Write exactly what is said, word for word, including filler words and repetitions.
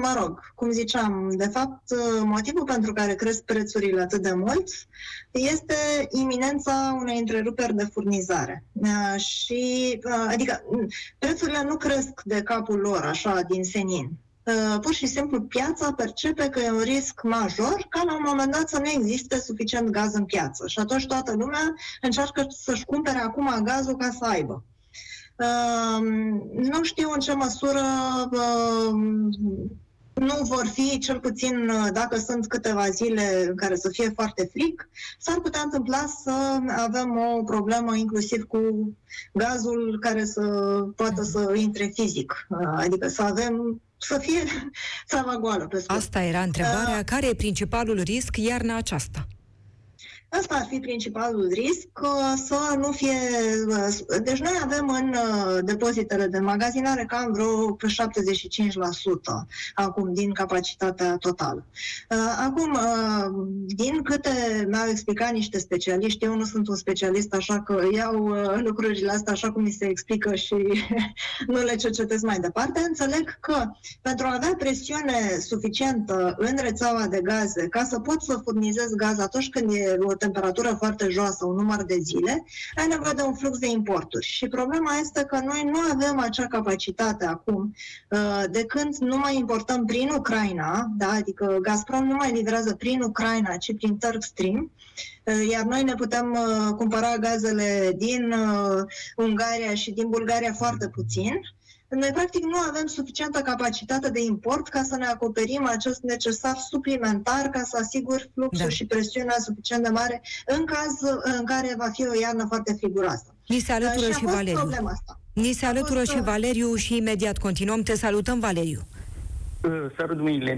mă rog, cum ziceam, de fapt, motivul pentru care cresc prețurile atât de mult este iminența unei întreruperi de furnizare. Și, adică, prețurile nu cresc de capul lor, așa, din senin. Pur și simplu, piața percepe că e un risc major ca la un moment dat să nu existe suficient gaz în piață. Și atunci toată lumea încearcă să-și cumpere acum gazul ca să aibă. Uh, nu știu în ce măsură uh, nu vor fi, cel puțin dacă sunt câteva zile în care să fie foarte frig, s-ar putea întâmpla să avem o problemă inclusiv cu gazul care să poată să intre fizic, uh, adică să avem să fie țava goală, pe scurt. Asta era întrebarea. Uh, care e principalul risc iarna aceasta? Asta ar fi principalul risc, să nu fie... Deci noi avem în depozitele de magazinare cam vreo șaptezeci și cinci la sută acum din capacitatea totală. Acum, din câte mi-au explicat niște specialiști, eu nu sunt un specialist, așa că iau lucrurile astea așa cum mi se explică și nu le cercetez mai departe, înțeleg că pentru a avea presiune suficientă în rețeaua de gaze, ca să pot să furnizez gaz atunci când e o temperatură foarte joasă, un număr de zile, ai nevoie de un flux de importuri. Și problema este că noi nu avem acea capacitate acum, de când nu mai importăm prin Ucraina, da? Adică Gazprom nu mai livrează prin Ucraina, ci prin TurkStream, iar noi ne putem cumpăra gazele din Ungaria și din Bulgaria foarte puțin. Noi, practic, nu avem suficientă capacitate de import ca să ne acoperim acest necesar suplimentar ca să asigur fluxul da. și presiunea suficient de mare în caz în care va fi o iarnă foarte friguroasă. Ni se alătură și, și Valeriu. Ni se alătură și Valeriu și imediat continuăm. Te salutăm, Valeriu. Salut, mâinile.